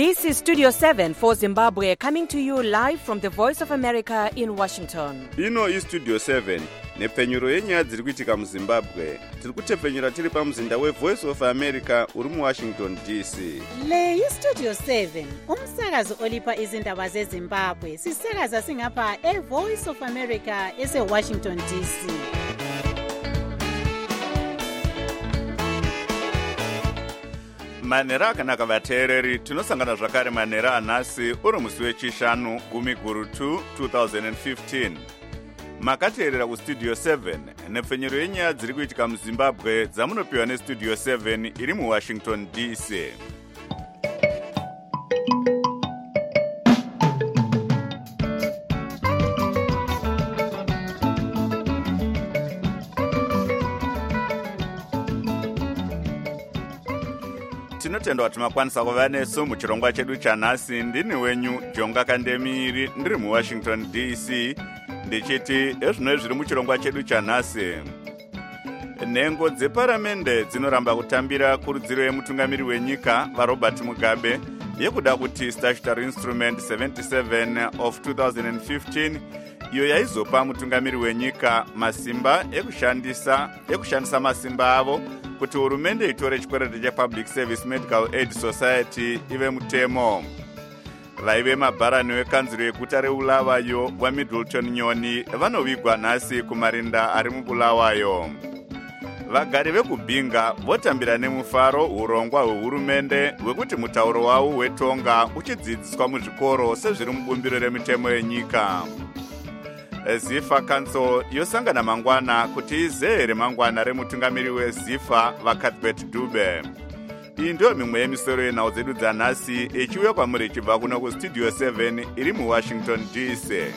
This is Studio 7 for Zimbabwe, coming to you live from the Voice of America in Washington. Ino is Studio 7 nepfenyuro yenyaya dziri kuitika muZimbabwe. Tiri kutepfenyura tiri pamuzinda weVoice of America uri muWashington DC. Le iStudio 7 umsakazo olipa izindaba zeZimbabwe. Sisakaza singapha eVoice of America eseWashington DC. Manera akanaka vateereri, tinosangana zvakare manera anhasi uri musi wechishanu gumi guru 2015. Makateerera kuStudio 7 nepfenyuro yenyaya dziri kuitika muZimbabwe dzamunopiwa neStudio 7 iri muWashington DC. Tinotenda kuti makwanisa kuva nesu muchirongwa chedu chanhasi. Ndini wenyu Jonga Kandemiri ndiri muWashington DC ndichiti ezvino zviri muchirongwa chedu chanhasi. Nhengo dzeparamende dzinoramba kutambira kurudziro yemutungamiri wenyika vaRobert Mugabe yekuda kuti Statutory Instrument 77 of 2015 iyo yaizopa mutungamiri wenyika masimba ekushandisa masimba avo kuti hurumende itore chikwereti chePublic Service Medical Aid Society ive mutemo. Vaive mabharani wekanzuro yeguta reBulawayo waMiddleton Nyoni vanovigwa nhasi kumarinda ari muBulawayo. Vagari vekubhinga votambira nemufaro urongwa hwehurumende hwekuti mutauro wavo wetonga uchidzidziswa muzvikoro sezviri mubumbiro remitemo yenyika. Zifa Council yosangana mangwana kuti izere mangwana remutungamiri weZifa vaCuthbert Dube. Iyi ndiyo mimwe yemisoro yenhau dzedu dzanhasi ichiuya kwamuri ichibva kuno kuStudio 7 iri muWashington DC.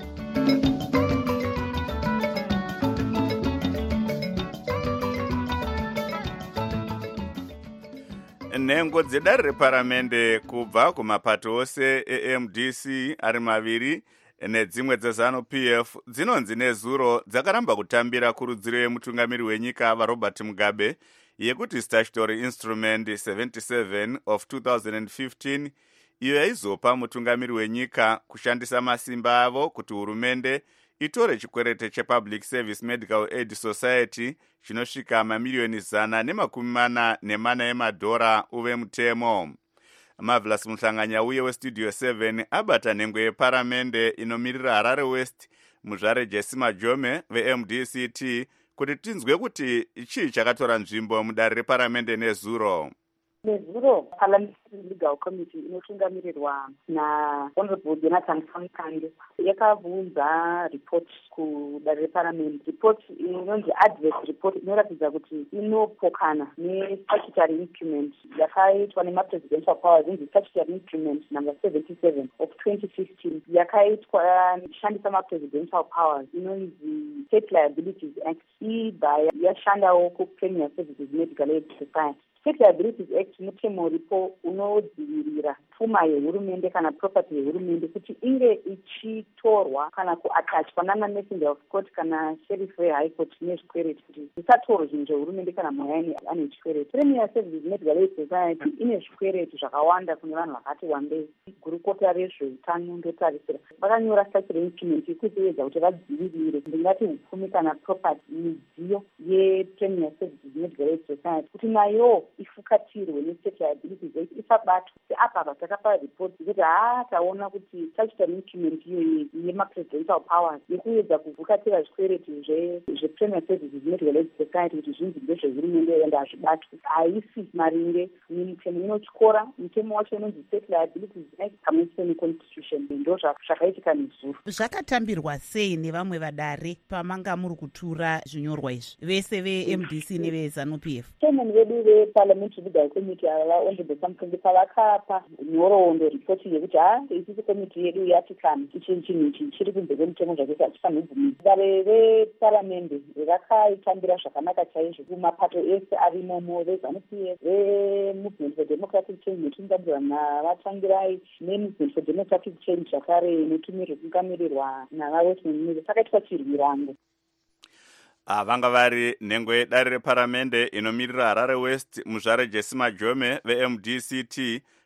Nhengo dzedare reparamende kubva kumapato ose eMDC ari maviri nedzimwe dzeZANU-PF dzinonzi nezuro dzakaramba kutambira kurudziro yemutungamiri wenyika vaRobert Mugabe yekuti Statutory Instrument 77 of 2015 iyo yaizopa mutungamiri wenyika kushandisa masimba avo kuti hurumende itore chikwereti chePublic Service Medical Aid Society chinosvika mamiliyoni 140 emadhora uve mutemo. Marvelous Muhlanganya uye weStudio 7 abata nhengo yeparamende inomirira Harare West muzvare Jesse Majome veMDCT kuti tinzwe kuti chii chakatora nzvimbo mudare reparamende nezuro. Nezuro Parliamentary Legal Committee inotungamirirwa naHonorable Jonathan Kamkande yakabvunza report kudare reParliament. Report inonzi adverse report inoratidza kuti inopokana nestatutory instrument yakaitwa nemapresidential powers inzi statutory instrument number 77 of 2015 yakaitwa ichishandisa mapresidential powers inonzi State Liabilities Act ibva yashandawo kuPremier Services Medical Aid Society. State Liabilities Act mutemo uripo unodzivirira pfuma yehurumende kana property yehurumende kuti inge ichitorwa kana kuatachwa nana-Messenger of Court kana Sheriff weHigh Court nezvikwereti kuti zvisatorwa zvinhu zvehurumende kana muyani ane chikwereti. Premier Services Medical Aid Society ine zvikwereti zvakawanda kune vanhu vakati wandei. Gurukota rezveutano ndotarisira vakanyora statutory instrument yekutevedza kuti vadzivirire ndingati upfumi kana property midziyo yePremier Services Medical Aid Society kuti nayo ifukatirwe nestate liabilities act isabatwa. Seapa takapa report kuti taona kuti statutory instrument iyoyi yemapresidential powers yekuedza kuvhukatira zvikwereti zvePremier Services Medical Aid Society kuti zvinzi ndezvehurumende ende hazvibatwi haisi maringe nemutemo inotyora. Mutemo wacho unonzi State Liabilities Act pamwe neConstitution. Ndo zvakaitika nezuro. Zvakatambirwa sei nevamwe vadare pamanga muri kutura zvinyorwa izvi vese veMDC neveZANU-PF? Chairman vedu veParliamentary Legal Committee Honorable Kamkande pavakapa nhoroondo ripoti yekuti isisi komiti yedu yatikana chinhu ichi chiri kunze kwemutemo zvake hatifanirwi kubvumisa. Dare reparamende rakaitambira zvakanaka chaizvo kumapato ese arimomo veZANU-PF veMovement for Democratic Change inotungamirwa navatangirai neMovement for Democratic Change zvakare inotungamirwa navaWestern News. Sakaitwa chirwirango. Vanga vari nhengo yedare reparamende inomirira Harare West muzvare Jesse Majome veMDCT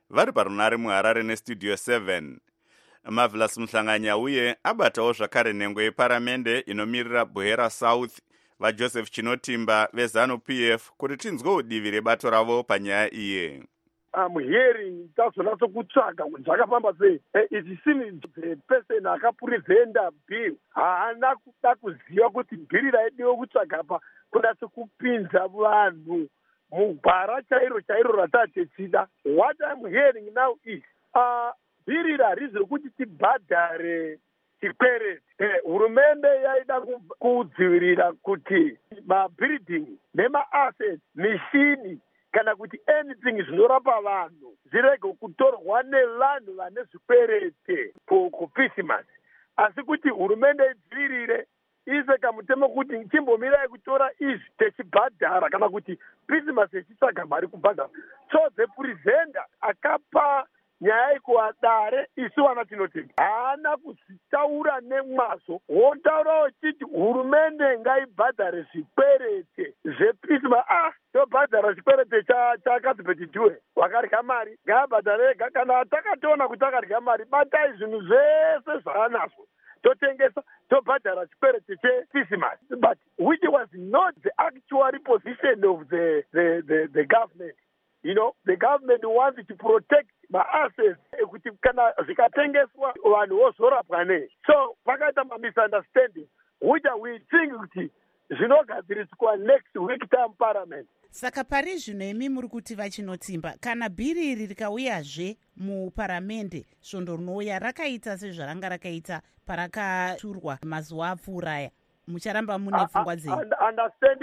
vari parunare muHarare nestudio 7. Marvelous Mhlanganya uye abatawo zvakare nhengo yeparamende inomirira Bwera South vaJoseph Chinotimba veZANU-PF kuti tinzwe udivi rebato ravo panyaya iye. Hearing tazonatso kutsvaga kuti zvakafamba sei. It seems the person akapreventa bill haana kuda kuziva kuti bhiri raidiwa kutsvaga pa kunatso kupinza vanhu mugwara chairo ratatechida. What I'm hearing now is bhiri rarizi rekuti tibhadhare chikwereti. Hurumende yaida kudzivirira kuti mabuilding nema-assets, mishini kana kuti anything zvinorapa vanhu zvirege kutorwa nevanhu vane zvikwereti kuPisimas. Asi kuti hurumende idzivirire ise kamutemo kuti chimbomirai kutora izvi techibhadhara kana kuti Pisimas ichitsvaga mari kubhadhara. So the presenter akapa nyaya ikuwadare isu wana Chinotimba haana kuzitaura nemwazvo. Wotaura uchiti hurumende ngaibhadhare zvikwereti zvePisimas. Tobhadhara chikwereti chakadzipetidhiwe wakarya mari ngaabhadhare ega. Kana takatoona kuti akarya mari batai zvinhu zvese zvaanazvo totengesa tobhadhara chikwereti chePisimas, but which was not the actual position of the government. You know, the government wants to protect my assets kuti kana zvikatengeswa vanhu vozorapwa nei. So pakaita misunderstanding which we think kuti zvinogadziriswa next week time parliament. Saka pari zvino imi muri kuti vaChinotimba kana bhiri iri rikauyazve muparamende svondo rinouya rakaita sezvaranga rakaita parakaturwa mazuva apfuura aya, mucharamba mune pfungwa dzenyu? Understand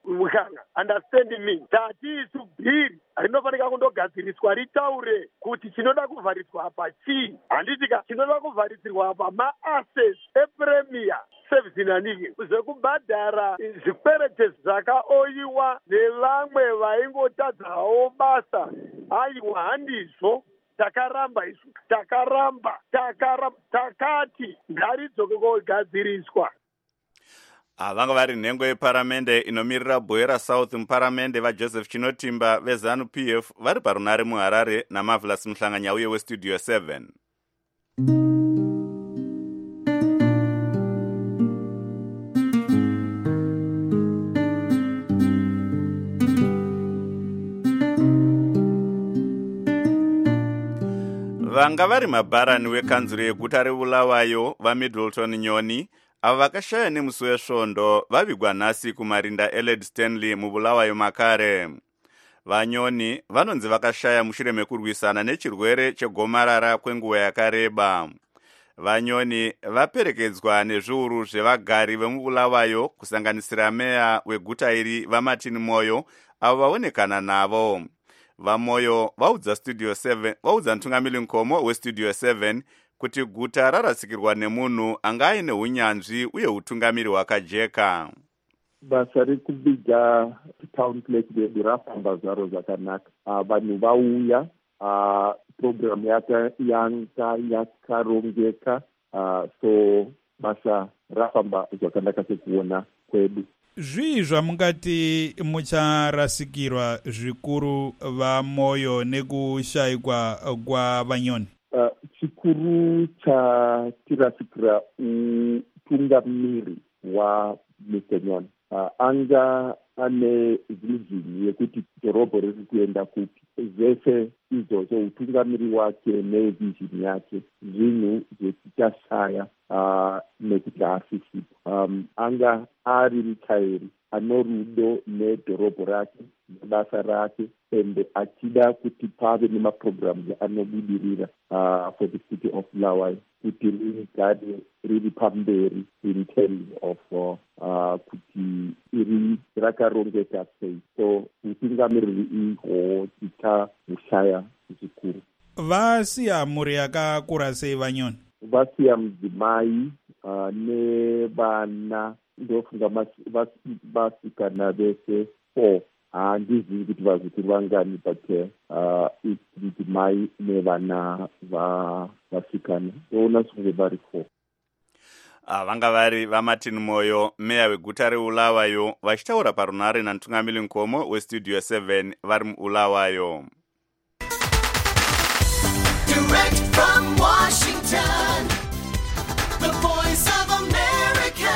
me. Tati isu bhiri rinofanika kundogadziriswa ritaure kuti chinoda kuvhariswa apa chii. Handitika chinoda kuvharisirwa apa ma-assets ePremier Service naniki zvekubhadhara zvikwereti zvakaoyiwa nevamwe vaingotadzawo basa. Aiwa handizvo. Takaramba takati ngaridzoke kogadziriswa. Vanga vari nhengo yeparamende inomirira Bwera South muparamende vaJoseph Chinotimba veZANU-PF vari parunare muHarare naMarvelous Mhlanganya uye westudio 7. Vanga vari mabharani wekanzuro yeguta reBulawayo vaMiddleton Nyoni ava vakashaya nemusi wesvondo vavigwa nhasi kumarinda Eled Stanley muBulawayo makare. Vanyoni vanonzi vakashaya mushure mekurwisana nechirwere chegomarara kwenguva yakareba. Vanyoni vaperekedzwa nezviuru zvevagari vemuBulawayo kusanganisira meya weguta iri vaMartin Moyo avo vaonekana navo. VaMoyo vaudza studio 7 vaudza Ntungamiri Nkomo westudio 7 kuti guta rarasikirwa nemunhu anga aine unyanzvi uye utungamiri hwakajeka. Basa rekubiga town place redu rafamba zvaro zvakanaka. Vanhu vauya, program yanga yakarongeka, so basa rafamba zvakanaka sekuona kwedu. Zvii zvamungati mucharasikirwa zvikuru vaMoyo nekushayikwa kwaVanyoni? Chikuru chatirasikira utungamiri wa Mr. Nyoni. Anga ane vision yekuti dhorobha riri kuenda kupi. Zvese izvozvo utungamiri wake nevision yake zvinhu zvetichashaya nekuti haasisipo. Anga ari mutyairi ano rudo nedhorobha rake nebasa rake ende achida kuti pave nemaprograms anobudirira for the city of Bulawayo kuti rigare riri pamberi in terms of kuti iri rakarongeka sei. So utungamiriri ihwo tichahushaya zvikuru. Vasiya mhuri yakakura sei Vanyoni? Vasiya mudzimai nevana ndofunga vasikana vese 4. Handizivi kuti vazukuru vangani but mudzimai nevana vasikana ndoona sunge vari 4. Vanga vari vaMartin Moyo meya weguta reBulawayo vachitaura parunare naNtungamiri Nkomo westudio 7 vari muBulawayo. Direct from Washington, the voice of America,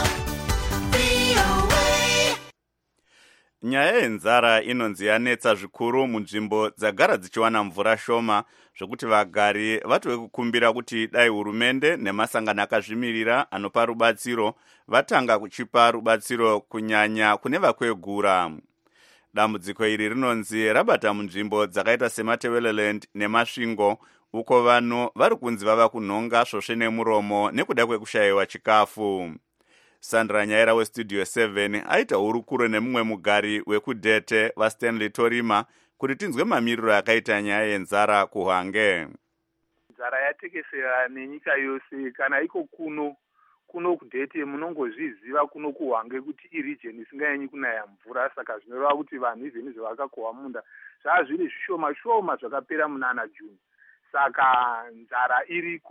VOA. Nyaya yenzara inonzi yanetsa zvikuru munzvimbo dzagara dzichiwana mvura shoma, zvokuti vagari vatove kukumbira kuti dai hurumende nemasangano akazvimirira anopa rubatsiro vatanga kuchipa rubatsiro kunyanya kune vakwegura. Dambudziko iri rinonzi rabata munzvimbo dzakaita seMatebeleland neMasvingo, uko vanhu vari kunzi vava kunhonga svosve nemuromo nekuda kwekushayiwa chikafu. Sandra Nyaira westudio 7 aita hurukuro nemumwe mugari wekudhete vaStanley Torima kuti tinzwe mamiriro akaita nyaya yenzara kuHwange. Nzara yatekesera nenyika yose, kana iko kuno kudhete munongozviziva kuno kuHwange kuti iregion isinganyanyi kunaya mvura, saka zvinoreva kuti vanhu izveni zvavakakohwa munda zvava zviri zvishoma shoma zvakapera munana Juni. Saka nzara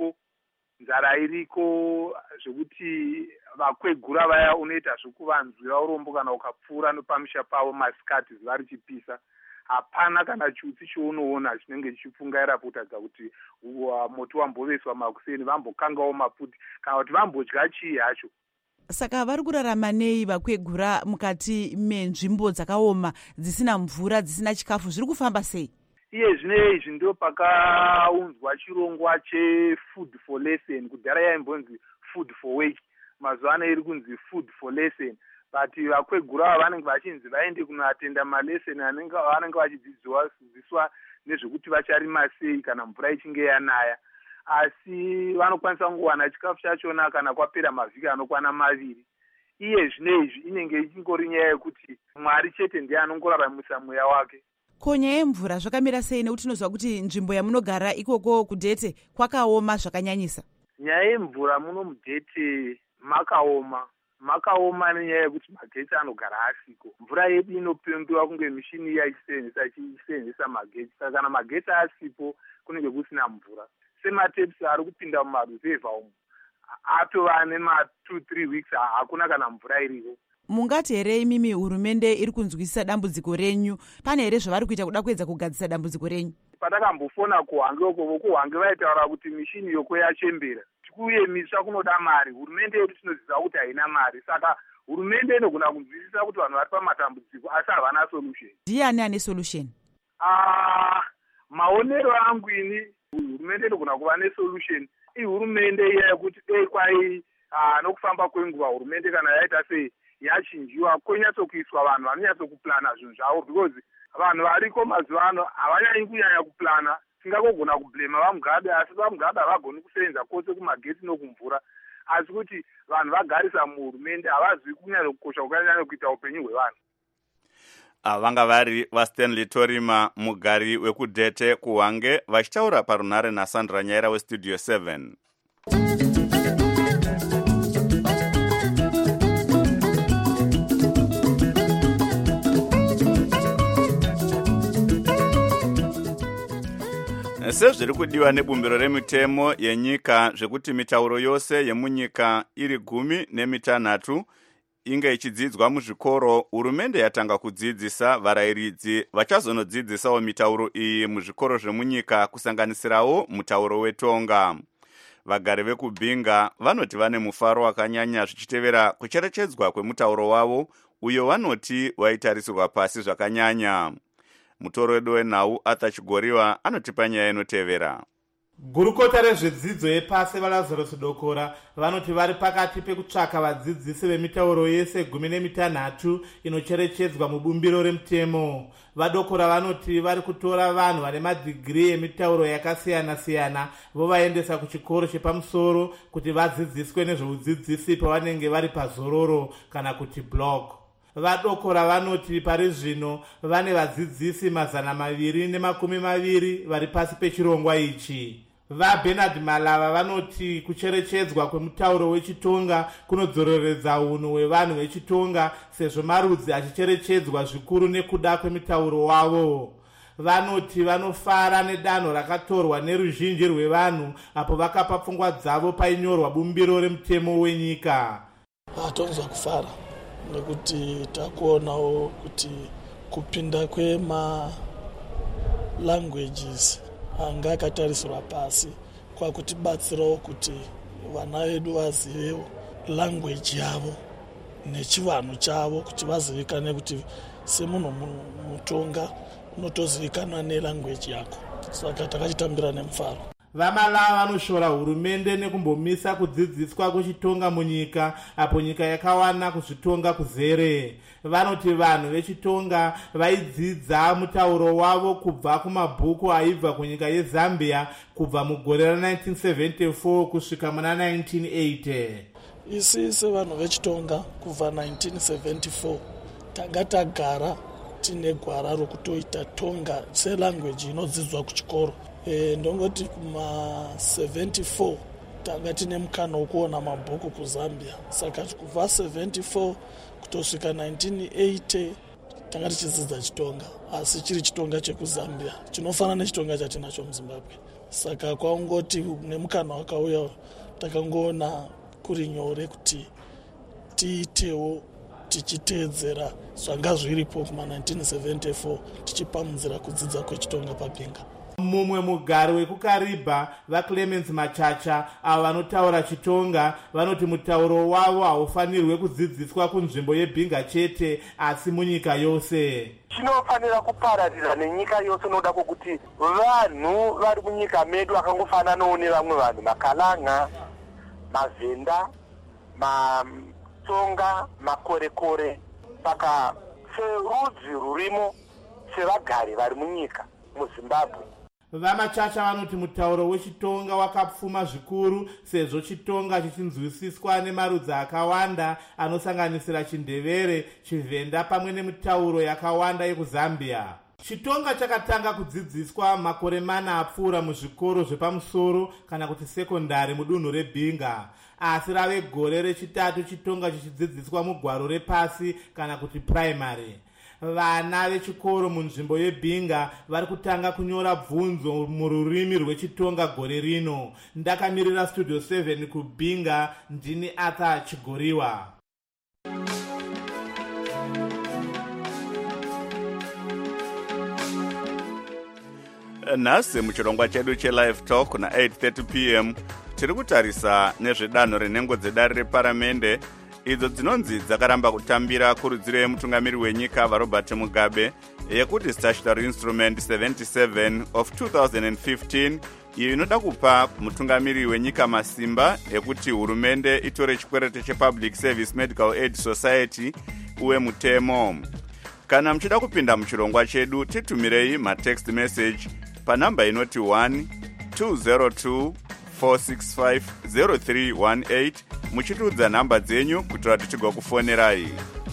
iriko zvekuti vakwegura vaya unoita zvekuvanzwira urombo kana ukapfuura nepamisha pavo masikati zuva richipisa. Hapana kana chutsi chounoona chinenge chichifungaira kutadza kuti moto wamboveswa makuseni vambokangawo maputi kana kuti vambodya chii hacho. Saka vari kurarama nei vakwegura mukati menzvimbo dzakaoma dzisina mvura dzisina chikafu, zviri kufamba sei? Iye zvine izvi ndo pakaunzwa chirongwa chefood for lesson. Kudhara yaimbonzi food for wake, mazuva ano iri kunzi food for lesson. But vakwegura vanenge vachinzi vaende kunoatenda malesson vanenge vachidzidziswa nezvekuti vacharima sei kana mvura ichinge yanaya. Asi vanokwanisa kungowana chikafu chachona kana kwapera mavhiki anokwana 2. Iye zvine izvi inenge ichingori nyaya yekuti Mwari chete ndiye anongoraramisa mweya wake. Ko nyaya yemvura zvakamira sei, nekuti tinozwa kuti nzvimbo yamunogara ikoko kudhete kwakaoma zvakanyanyisa? Nyaya yemvura muno mudhete makaoma nenyaya yekuti magetsi anogara asiko. Mvura yedu inopembiwa kunge mishini iya ichisenzesa magetsi. Saka kana magetsi asipo kunenge kusina mvura. Sematepsi ari kupinda mumaruzevha umu atova nema2-3 weeks hakuna kana mvura iriko. Mungati here imimi hurumende iri kunzwisisa dambudziko renyu? Pane here zvavari kuita kuda kuedza kugadzisa dambudziko renyu? Patakambofona kuHwange uko, kuHwange vaitaura kuti mishini yoko yachembera. Kuyemiswa kunoda mari. Hurumende yedu tinoziva kuti haina mari. Saka hurumende inogona kunzwisisa kuti vanhu vari pamatambudziko asi havana solution. Ndiani ane solution? Maonero angu ini hurumende inogona kuva nesolution. Hurumende iya yekuti kwai nokufamba kwenguva hurumende kana yaita sei yachinjiwa konyatsokuiswa vanhu vanonyatsokuplana zvinhu zvavo, because vanhu variko mazuva ano havanyanyi kunyanya kuplana. Tingagona kublema vaMugabe, asi vaMugabe havagoni kusevenza kwose kumagetsi nokumvura. Asi kuti vanhu vagarisa muhurumende havazivi kunyanya kukosha kwakanyanya kuita upenyu hwevanhu. Vanga vari vaStanley Torima mugari wekudhete kuHwange vachitaura parunhare naSandra Nyaira westudio 7. Sezviri kudiwa nebumbiro remitemo yenyika zvekuti mitauro yose yemunyika iri 16 inge ichidzidzwa muzvikoro, hurumende yatanga kudzidzisa varayiridzi vachazonodzidzisawo mitauro iyi muzvikoro zvemunyika kusanganisirawo mutauro weTonga. Vagari vekubhinga vanoti vane mufaro wakanyanya zvichitevera kucherechedzwa kwemutauro wavo uyo vanoti waitarisirwa pasi zvakanyanya. Mutoro wedu wenhau Arthur Chigoriwa anotipa nyaya inotevera. Gurukota rezvedzidzo yepasi vaLazarus Dokora vanoti vari pakati pekutsvaka vadzidzisi vemitauro yese 16 inocherechedzwa mubumbiro remutemo. VaDokora vanoti vari kutora vanhu vane madhigiri emitauro yakasiyana-siyana vovaendesa kuchikoro chepamusoro kuti vadzidziswe nezveudzidzisi pavanenge vari pazororo kana kuti blog. VaDokora vanoti pari zvino vane vadzidzisi 220 vari pasi pechirongwa ichi. VaBernard Malava vanoti kucherechedzwa kwemutauro wechiTonga kunodzoreredza unhu hwevanhu vechiTonga sezvo marudzi achicherechedzwa zvikuru nekuda kwemitauro wavo. Vanoti vanofara nedanho rakatorwa neruzhinji rwevanhu apo vakapa pfungwa dzavo painyorwa bumbiro remutemo wenyika. Hatonzwa kufara nekuti takuonawo kuti kupinda kwema languages anga akatarisirwa pasi kwakutibatsirawo kuti vana vedu vazivewo language yavo nechivanhu chavo, kuti vazivikane kuti semunhu mutonga unotozivikanwa nelanguage yako. Saka takachitambira nemufaro. Vamalava vanoshora hurumende nekumbomisa kudzidziswa kuchitonga munyika apo nyika yakawana kuzvitonga kuzere. Vanoti vanhu vechitonga vaidzidza mutauro wavo kubva kumabhuku aibva kunyika yeZambia kubva mugore ra1974 kusvika muna 1980. Isi sevanhu vechitonga kubva 1974 tanga tagara tine gwara rokutoita tonga selanguage inodzidzwa kuchikoro. Ndongoti kuma 74 tanga tine mukana wokuona mabhuku kuZambia. Saka kubva 74 kutosvika 1980 tanga tichidzidza chitonga, asi chiri chitonga chekuZambia chinofanana nechitonga chatinacho muZimbabwe. Saka kwaungoti nemukana wakauya takangoona kuri nyore kuti tiitewo tichiteedzera zvanga zviripo kuma 1974 tichipamunzira kudzidza kwechitonga paBinga. Mumwe mugari wekukaribha vaClemens Machacha avo vanotaura chitonga vanoti mutauro wavo haufanirwe kudzidziswa kunzvimbo yeBinga chete asi munyika yose. Chinofanira kupararira nenyika yose, noda kuti vanhu vari munyika medu vakangofananawo nevamwe vanhu, makalanga, mavhenda, matsonga, makorekore. Saka serudzi rurimo sevagari vari munyika muZimbabwe. Vamachacha vanoti mutauro wechitonga wakapfuma zvikuru sezvo chitonga chichinzwisiswa nemarudzi akawanda anosanganisira chiNdevere, chiVenda pamwe nemitauro yakawanda yekuZambia. Chitonga chakatanga kudzidziswa makore mana apfuura muzvikoro zvepamusoro kana kuti sekondari mudunhu reBinga, asi rave gore rechitatu chitonga chichidzidziswa mugwaro repasi kana kuti primary. Vana vechikoro munzvimbo yeBinga vari kutanga kunyora bvunzo mururimi rwechitonga gore rino. Ndakamirira Studio 7 kuBinga, ndini Arthur Chigoriwa. Nhasi muchirongwa chedu chelive talk na 8:30 p.m. tiri kutarisa nezvedanho renhengo dzedare reparamende idzo dzinonzi dzakaramba kutambira kurudziro yemutungamiri wenyika vaRobert Mugabe yekuti statutory instrument 77 of 2015 iyo inoda kupa mutungamiri wenyika masimba ekuti hurumende itore chikwereti chepublic service medical aid society uwe mutemo. Kana muchida kupinda muchirongwa chedu titumirei matext message panamba inoti 1-202-465-0318 muchitiudza namba dzenyu kuitira tichigwa kufonerai.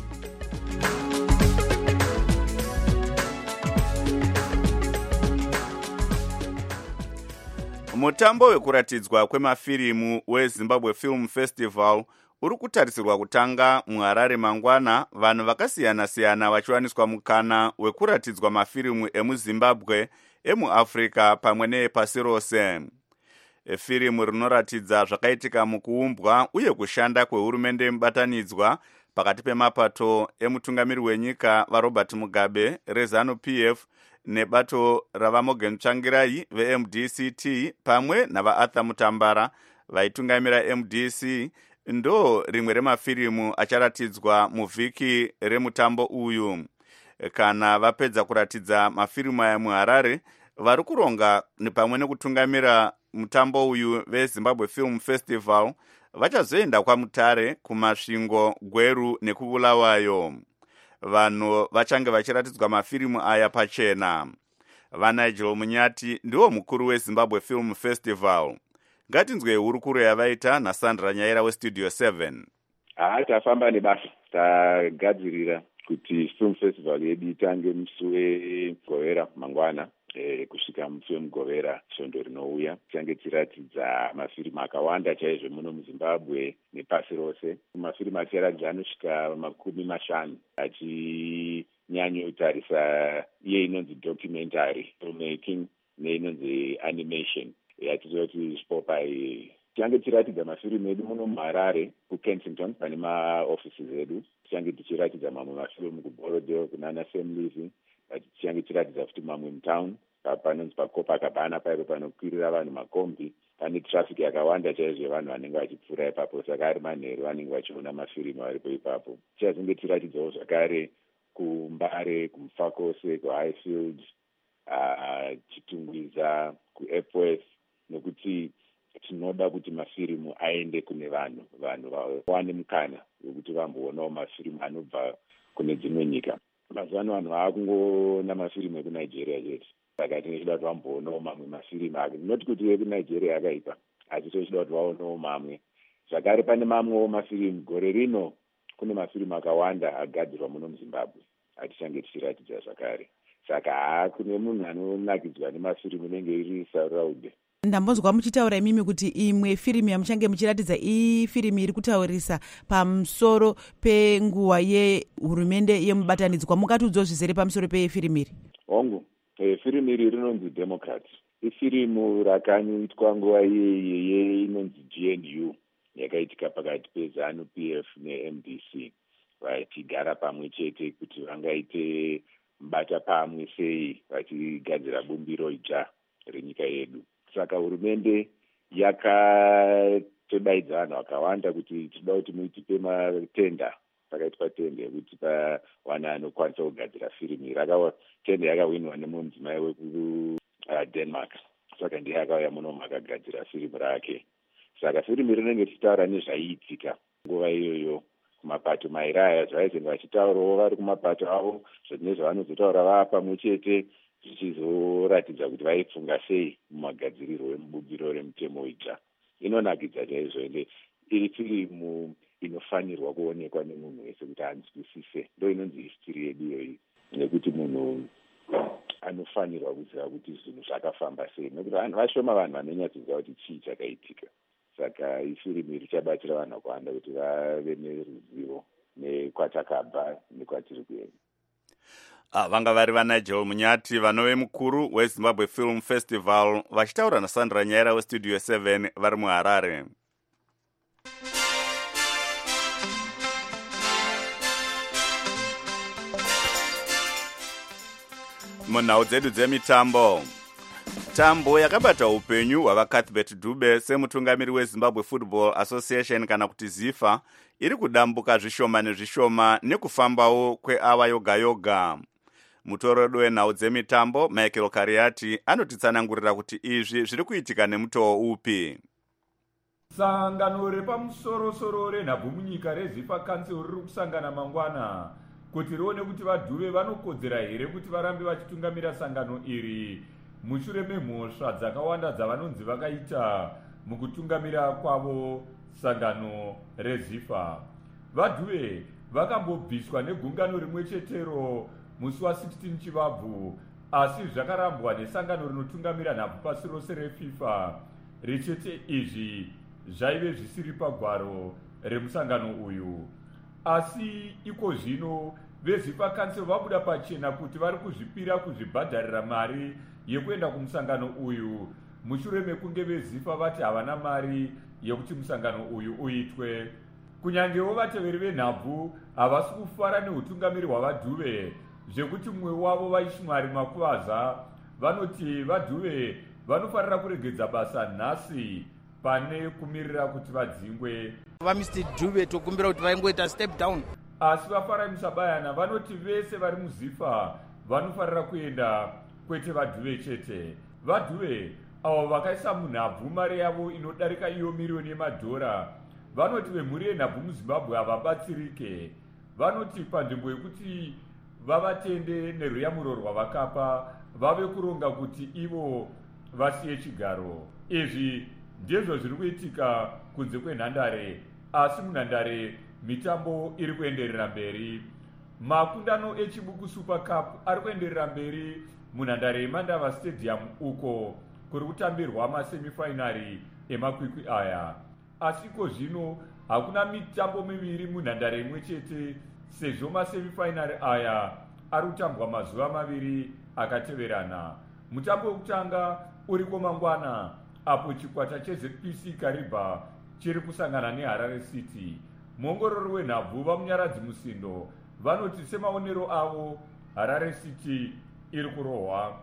Mutambo wekuratidzwa kwemafirimu weZimbabwe Film Festival uri kutarisirwa kutanga muHarare mangwana, vanhu vakasiyana-siyana vachiwaniswa mukana wekuratidzwa mafirimu emuZimbabwe, emuAfrica pamwe neepasi rose. Firimu rinoratidza zvakaitika mukuumbwa uye kushanda kwehurumende mubatanidzwa pakati pemapato emutungamiri wenyika vaRobert Mugabe, REZANU-PF nebato ravaMorgan Tsvangirai veMDCT pamwe navaArthur Mutambara vaitungamira MDC ndo rimwe remafirimu acharatidzwa muvhiki remutambo uyu. Kana vapedza kuratidza mafirimu aya muHarare, vari kuronga pamwe nekutungamira mutambo uyu veZimbabwe Film Festival vachazoenda kwaMutare, kumasvingo, Gweru nekubulawayo. Vanhu vachange vachiratidzwa mafirimu aya pachena. VaNigel Munyati ndiwo mukuru weZimbabwe Film Festival. Ngatinzwe hurukuro yavaita naSandra Nyaira weStudio 7. Tafamba nebasa, tagadzirira kuti Film Festival yedu itange musi weGovera mangwana kusvika musi wemuGovera svondo rinouya. Tichange tichiratidza mafirimu akawanda chaizvo muno muZimbabwe nepasi rose. Mafirimu acharatidza anosvika 50 achinyanyotarisa iye inonzi documentary filmmaking neinonzi animation. Yatizoti Spopai. Tichange tichiratidza mafirimu edu muno muHarare kuKensington pane maoffices edu. Tichange tichiratidza mamwe mafirimu kuBorodale kunana Sam Living. Tichange tichiratidza futi mamwe mutown panonzi pakopakabhana paipo panokwirira vanhu makombi pane traffic yakawanda chaizvo yevanhu vanenge vachipfuura ipapo, saka ari manheru vanenge vachiona mafirimu varipo ipapo. Tichazonge tichiratidzawo zvakare kuMbare, kuMufakose, kuHighfield, Chitungwiza, kuEpworth, nekuti tinoda kuti mafirimu aende kune vanhu vawane mukana wekuti vamboonawo mafirimu anobva kune dzimwe nyika. Mazuva ano vanhu vaakungoona mafirimu ekunigeria chete, saka tinechida kuti vamboonawo mamwe mafirimu ake. Ndinoti kuti ekunigeria akaipa, asi tochida kuti vaonewo mamwe. Zvakare pane mamwewo mafirimu. Gore rino kune mafirimu akawanda agadzirwa muno muZimbabwe atichange tichiratidza zvakare, saka kune munhu anonakidzwa nemafirimu inenge iri saraude. Ndambonzwa muchitaura imimi kuti imwe firimu yamuchange muchiratidza ifirimu iri kutaurisa pamusoro penguva yehurumende yemubatanidzwa. Mukatiudzawo zvizere pamusoro pefirimu iri. Hongu, firimu iri rinonzi Democrat. Ifirimu rakanyoitwa nguva iyeye inonzi GNU, yakaitika pakati peZANU-PF neMDC, vachigara pamwe chete kuti vangaite mubata pamwe sei vachigadzira bumbiro idzva renyika yedu. Saka hurumende yakatodaidza vanhu vakawanda kuti tinoda kuti muitipe matenda, pakaitwa tenda yekuti pawana anokwanisa kugadzira firimu iri. Tenda yakawinwa nemudzimai wekuDenmark, saka ndiye akauya muno makagadzira firimu rake. Saka firimu iri rinenge tichitaura nezvaiitika nguva iyoyo kumapato mairi aya, zvavaizenge vachitaurawo vari kumapato avo, nezvavanozotaura vaa pamwe chete, zvichizoratidza kuti vaipfunga sei mumagadzirirwo emubumbiro remutemo idzva. Inonakidza chaizvo, ende iri firimu inofanirwa kuonekwa nemunhu wese kuti anzwisise. Ndo inonzi histiri yedu iyoyi, nekuti munhu anofanirwa kuziva kuti zvinhu zvakafamba sei, nekuti vanhu vashoma vanhu vanonyatsoziva kuti chii chakaitika. Saka ifirimu iri richabatsira vanhu vakawanda kuti vave neruzivo nekwatakabva nekwatiri kuenda. Vanga vari vaNigel Munyati, vanove mukuru weZimbabwe Film Festival, vachitaura naSandra Nyaira weStudio 7 vari muHarare. Munhau dzedu dzemitambo, tambo yakabata upenyu hwavaCuthbert Dube semutungamiri weZimbabwe Football Association kana kuti ZIFA iri kudambuka zvishoma nezvishoma nekufambawo kweava yoga yoga. Mutorodi wenhau dzemitambo Michael Kariati anotitsanangurira kuti izvi zviri kuitika nemutoo upi. Sangano repamusoro-soro renhabvu munyika reZIFA Council riri kusangana mangwana kuti rione kuti vaDube vanokodzera here kuti varambe vachitungamira sangano iri mushure memhosva dzakawanda dzavanonzi vakaita mukutungamira kwavo sangano reZIFA. VaDube vakambobviswa negungano rimwe chetero musi wa16 Chivabvu, asi zvakarambwa nesangano rinotungamira nhabvu pasi rose reFIFA. Richete izvi zvaive zvisiri pagwaro remusangano uyu, asi iko zvino veZIFA Council vabuda pachena kuti vari kuzvipira kuzvibhadharira mari yekuenda kumusangano uyu mushure mekunge veZIFA vati havana mari yekuti musangano uyu uitwe. Kunyangewo vateveri venhabvu havasi kufara neutungamiri hwavaDube, zvekuti mumwe wavo vaishumari Makuvaza vanoti vaDube vanofarira kuregedza basa nhasi pane kumirira kuti vadzingwe. VaMr Dube tokumbira kuti vaingoita step down, asi vafaramisa bayana vanoti vese vari muZIFA vanofarira kuenda, kwete vaDube chete. VaDube avo vakaisa munhabvu mari yavo inodarika iyo miriyoni yemadhora vanoti vemhuri yenhabvu muZimbabwe havabatsirike. Vanoti panzvimbo yekuti vavatende neruyamuro rwavakapa vave kuronga kuti ivo vasiye chigaro. Izvi ndizvo zviri kuitika kunze kwenhandare, asi munhandare mitambo iri kuenderera mberi. Makundano eChibuku Super Cup ari kuenderera mberi munhandare yeMandava Stadium uko kuri kutambirwa masemifinari emakwikwi aya. Asi iko zvino hakuna mitambo miviri munhandare imwe chete, sezvo masemifinari aya ari kutambwa mazuva maviri akateverana. Mutambo wekutanga uriko mangwana, apo chikwata cheZPC Kariba chiri kusangana neHarare City. Muongorori wenhabvu vamunyaradzi Musindo vanoti semaonero avo Harare City iri kurohwa.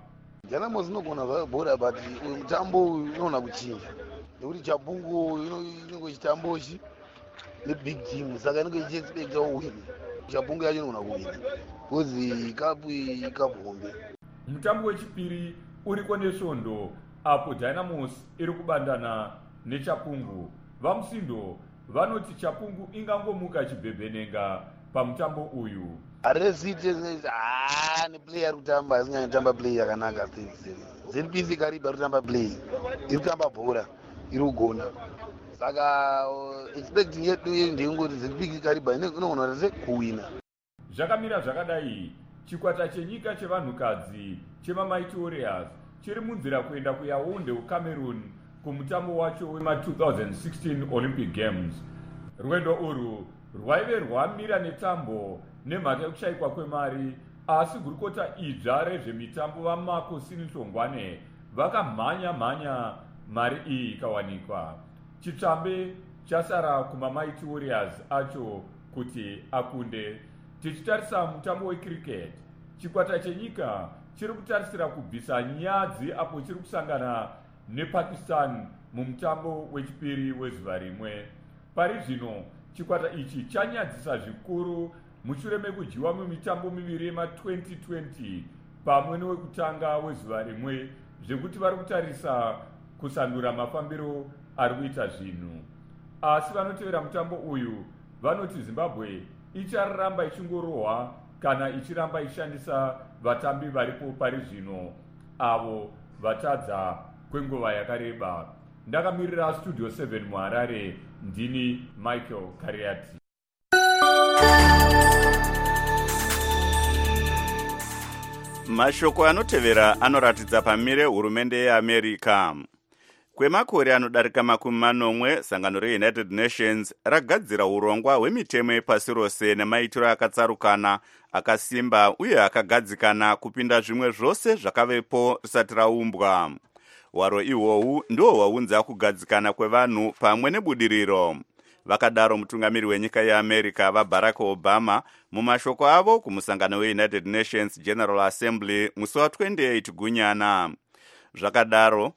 janamo zinogona zvabhora but uyu mutambo uyu unoona kuchinja nekuti chapungu inenge chitambochi nebig team saka inenge ichiexpecta uwini chapungu yacho inogona kuwina bcause ikapu hombe. Mutambo wechipiri uriko nesvondo apo Dynamos iri kubandana nechapungu. Vamusindo vanoti chapungu ingangomuka chibhebhenenga pamutambo uyu. Aresite neplayer ari kutamba asinyanyotamba play yakanaka. ZPC Kariba ari kutamba play iri kutamba bhora iri kugona saka expecting yedu ndeyongoti ZPC Kariba inogona kuwina. Zvakamira zvakadai, chikwata chenyika chevanhukadzi chevamaiti Warriors chiri munzira kuenda kuyaunde kuCameroon kumutambo wacho wema2016 Olympic Games. Rwendo urwu rwaive rwamira netambo nemhaka yekushayikwa kwemari, asi gurukota idzva rezvemitambo vaMarco Sinitongwane vakamhanya mari iyi ikawanikwa. Chitsvambe chasara kumamaiti Warriors acho kuti akunde. Tichitarisa mutambo wecricket, chikwata chenyika chiri kutarisira kubvisa nyadzi apo chiri kusangana nePakistan mumutambo wechipiri wezuva rimwe. Pari zvino chikwata ichi chanyadzisa zvikuru mushure mekudyiwa mumitambo miviri yema2020 pamwe newekutanga wezuva rimwe, zvekuti vari kutarisa kusandura mafambiro ari kuita zvinhu. Asi vanotevera mutambo uyu vanoti Zimbabwe icharamba ichingorohwa kana ichiramba ishandisa vatambi varipo pari zvino avo vatadza kwenguva yakareba. Ndakamirira Studio 7 muHarare, ndini Michael Kariati. Mashoko anotevera anoratidza pamire hurumende yeAmerica. Kwemakore anodarika 80, sangano reUnited Nations ragadzira urongwa hwemitemo yepasi rose nemaitiro akatsarukana, akasimba uye akagadzikana kupinda zvimwe zvose zvakavepo risati raumbwa. Hwaro ihwohwu ndiwo hwaunza kugadzikana kwevanhu pamwe nebudiriro. Vakadaro mutungamiri wenyika yeAmerica vaBarack Obama mumashoko avo kumusangano weUnited Nations General Assembly musi wa28 Gunyana. Zvakadaro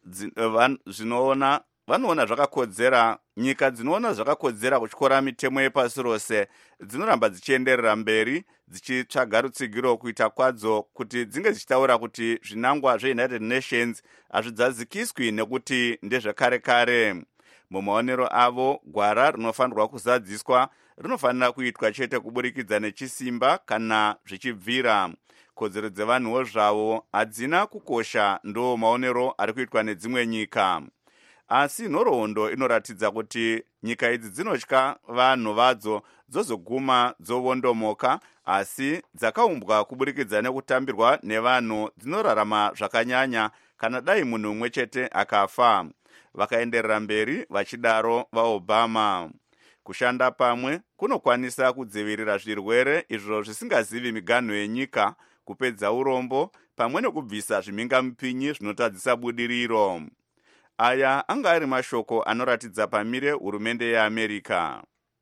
vanoona zvakakodzera, nyika dzinoona zvakakodzera kutyora mitemo yepasi rose dzinoramba dzichienderera mberi dzichitsvaga rutsigiro kuita kwadzo kuti dzinge dzichitaura kuti zvinangwa zveUnited Nations hazvidzadzikiswi nekuti ndezvekare kare. Mumaonero avo, gwara rinofanirwa kuzadziswa rinofanira kuitwa chete kuburikidza nechisimba kana zvichibvira. Kodzero dzevanhuwo zvavo hadzina kukosha, ndo maonero ari kuitwa nedzimwe nyika. Asi nhoroondo inoratidza kuti nyika idzi dzinotya vanhu vadzo dzozoguma dzovondomoka, asi dzakaumbwa kuburikidza nekutambirwa nevanhu dzinorarama zvakanyanya kana dai munhu umwe chete akafa. Vakaenderera mberi vachidaro vaObama. Kushanda pamwe kunokwanisa kudzivirira zvirwere izvo zvisingazivi miganho yenyika, kupedza urombo pamwe nekubvisa zvimhingamupinyi zvinotadzisa budiriro. Aya anga ari mashoko anoratidza pamire hurumende yeAmerica.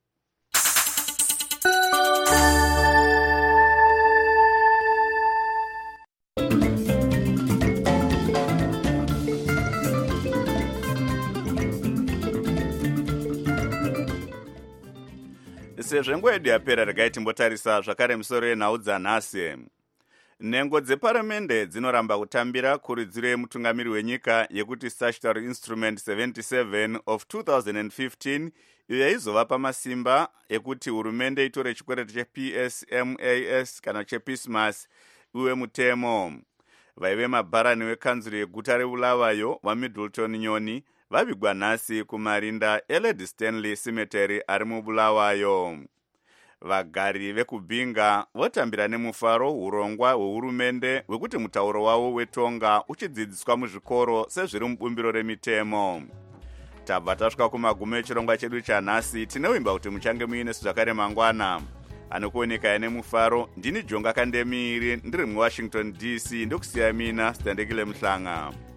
Sezvo nguva yedu yapera, regai timbotarisa zvakare misoro yenhau dzanhasi. Nhengo dzeparamende dzinoramba kutambira kuridziro yemutungamiri wenyika yekuti Statutory Instrument 77 of 2015 iyo yaizova pamasimba ekuti hurumende itore chikwereti chePSMAS kana chePSMAS uwe mutemo. Vaive mabharani wekanzuro yeguta reBulawayo waMiddleton Nyoni vavigwa nhasi kumarinda eLady Stanley Cemetery ari muBulawayo. Vagari vekubhinga votambira nemufaro urongwa hwehurumende hwekuti mutauro wavo weTonga uchidzidziswa muzvikoro sezviri mubumbiro remitemo. Tabva tasvika kumagumo echirongwa chedu chanhasi. Tinevimba kuti muchange muinesu zvakare mangwana. Anokuoneka nemufaro, ndini Jonga Kandemiri ndiri muWashington DC, ndokusiya mina Standekile Mhlanga.